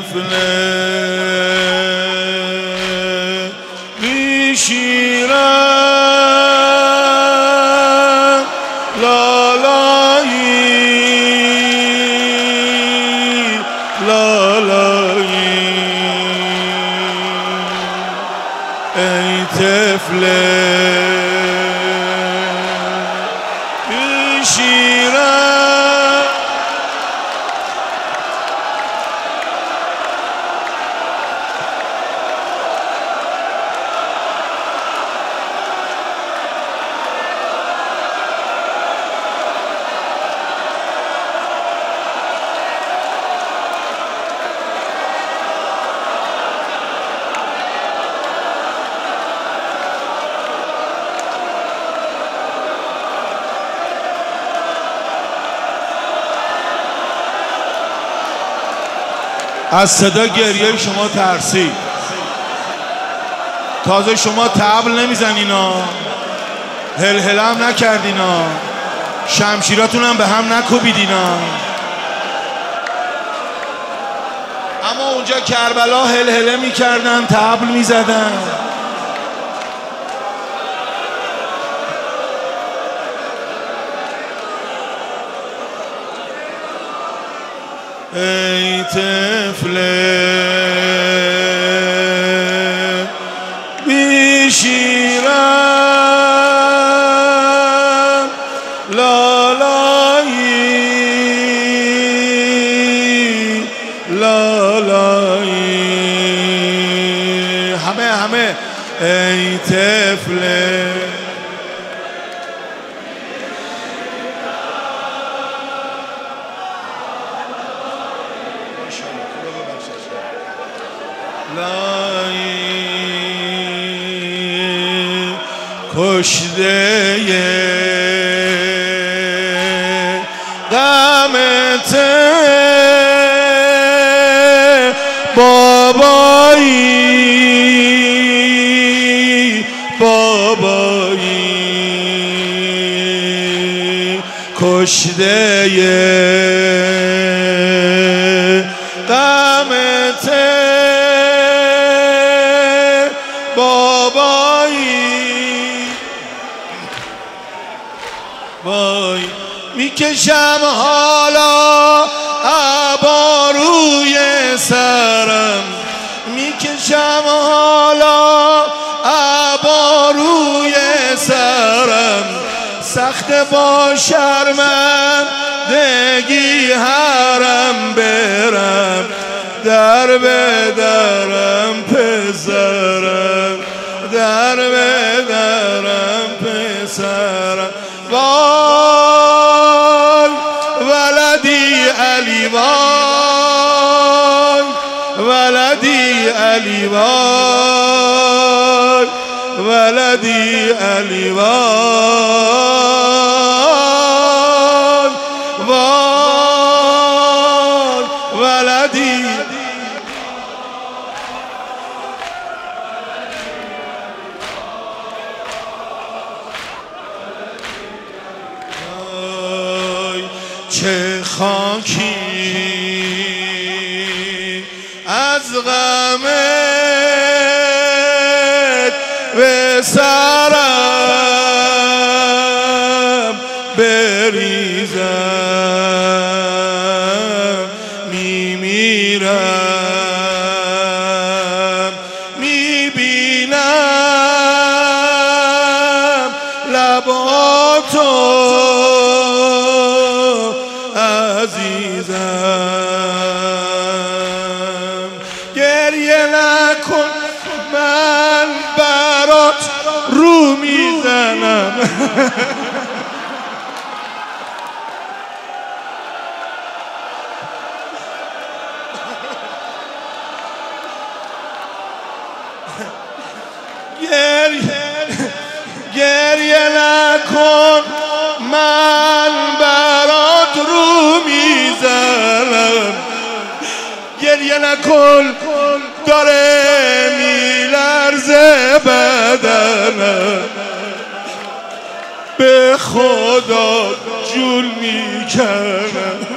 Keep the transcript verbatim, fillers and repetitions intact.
بی شیرم لالایی لالایی ای طفله بی شیرم از صدا گریه شما ترسید. تازه شما طبل نمیزنینا، هلهله هم نکردینا، شمشیراتون هم به هم نکوبیدینا. اما اونجا کربلا هلهله میکردن، طبل میزدن. ای طفله بی شیرم لالایی لالایی همه همه ای طفله لایی کشته غمت بابایی بابایی کشته غمت بابایی وای میکشم حالا عبا روی سرم، میکشم حالا عبا روی سرم، سخت با شرمندگی حرم برم، در به درم پسرم، در به درم پسرم. وای ولدی علی وای ولدی علی وای ولدی علی وای وای ولدی چه خاکی از غمت به سرم بریزم، میمیرم میبینم لباتو عزیزم. گریه نکن من برات رو میزنم. گریه گریه نکن من برات رو میزنم. گریه نکن داره میلرزه بدنم، به خدا جون میکنم.